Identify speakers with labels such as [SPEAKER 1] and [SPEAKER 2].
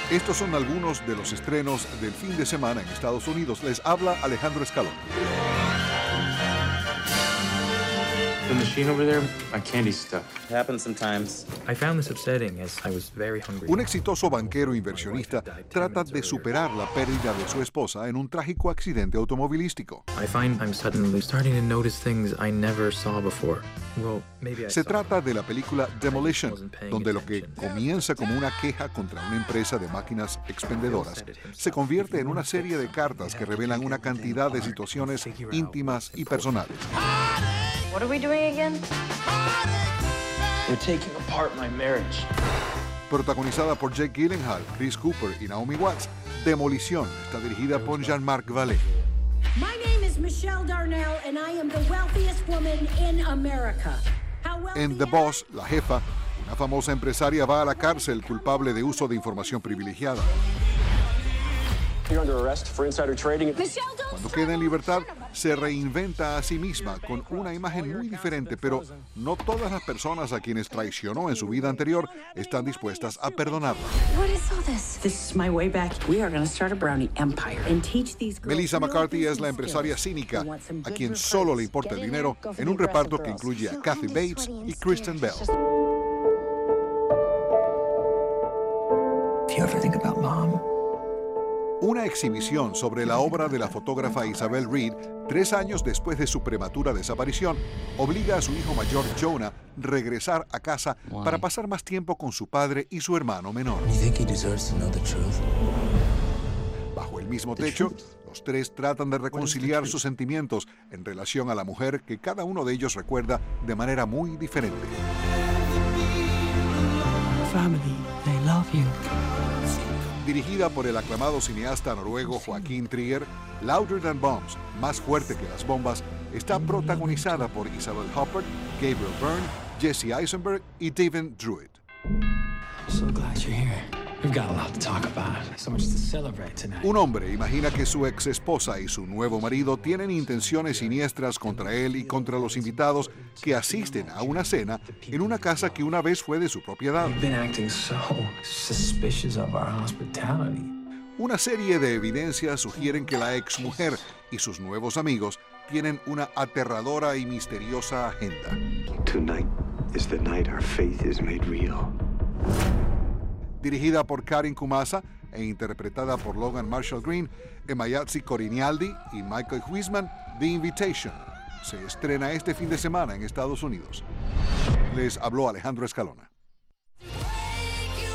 [SPEAKER 1] Estos son algunos de los estrenos del fin de semana en Estados Unidos. Les habla Alejandro Escalón.
[SPEAKER 2] The machine over there, my candy stuff.
[SPEAKER 3] It happens sometimes.
[SPEAKER 4] I found this upsetting as I was very hungry.
[SPEAKER 1] Un exitoso banquero inversionista trata de superar la pérdida de su esposa en un trágico accidente automovilístico.
[SPEAKER 4] I find I'm suddenly starting to notice things I never saw before. Well, maybe I
[SPEAKER 1] Se
[SPEAKER 4] saw
[SPEAKER 1] trata de la película Demolition,
[SPEAKER 4] wasn't paying
[SPEAKER 1] donde lo que
[SPEAKER 4] attention.
[SPEAKER 1] comienza como una queja contra una empresa de máquinas expendedoras se convierte en una serie de cartas que revelan una cantidad de situaciones íntimas y personales.
[SPEAKER 5] What are we doing again?
[SPEAKER 2] They're taking apart my marriage.
[SPEAKER 1] Protagonizada por Jake Gyllenhaal, Chris Cooper y Naomi Watts, Demolición está dirigida por Jean-Marc Vallée.
[SPEAKER 6] My name is Michelle Darnell, and I am the wealthiest woman in America.
[SPEAKER 1] En The Boss, la jefa, una famosa empresaria va a la cárcel culpable de uso de información privilegiada.
[SPEAKER 7] You're under arrest for insider trading.
[SPEAKER 1] Cuando queda en libertad, se reinventa a sí misma con una imagen muy diferente, pero no todas las personas a quienes traicionó en su vida anterior están dispuestas a perdonarla.
[SPEAKER 5] What is all this?
[SPEAKER 8] This is my way back. We are going to start a brownie empire and teach these girls.
[SPEAKER 1] Melissa
[SPEAKER 8] real
[SPEAKER 1] McCarthy es la
[SPEAKER 8] business
[SPEAKER 1] empresaria
[SPEAKER 8] skills.
[SPEAKER 1] cínica,
[SPEAKER 8] We want some
[SPEAKER 1] a
[SPEAKER 8] good
[SPEAKER 1] quien
[SPEAKER 8] referrals.
[SPEAKER 1] solo le importa el dinero, en un reparto que incluye a Kathy Bates y Kristen Bell.
[SPEAKER 8] If you ever think about mom.
[SPEAKER 1] Una exhibición sobre la obra de la fotógrafa Isabel Reed, 3 años después de su prematura desaparición, obliga a su hijo mayor Jonah a regresar a casa para pasar más tiempo con su padre y su hermano menor.
[SPEAKER 9] You think he deserves to know the truth?
[SPEAKER 1] Bajo el mismo techo, los tres tratan de reconciliar sus sentimientos en relación a la mujer que cada uno de ellos recuerda de manera muy diferente.
[SPEAKER 8] Family, they love you.
[SPEAKER 1] Dirigida por el aclamado cineasta noruego Joaquín Trier, Louder Than Bombs, Más fuerte que las bombas, está protagonizada por Isabel Huppert, Gabriel Byrne, Jesse Eisenberg y David Druid.
[SPEAKER 9] I'm so glad you're here. We've got a lot to talk about. So much to celebrate tonight.
[SPEAKER 1] Un hombre imagina que su ex esposa y su nuevo marido tienen intenciones siniestras contra él y contra los invitados que asisten a una cena en una casa que una vez fue de su propiedad.
[SPEAKER 9] You've been acting so suspicious of our hospitality.
[SPEAKER 1] Una serie de evidencias sugieren que la exmujer y sus nuevos amigos tienen una aterradora y misteriosa agenda.
[SPEAKER 10] Tonight is the night our faith is made real.
[SPEAKER 1] Dirigida por Karin Kumasa e interpretada por Logan Marshall Green, Emayatzi Corinealdi y Michael Huisman, The Invitation se estrena este fin de semana en Estados Unidos. Les habló Alejandro Escalona.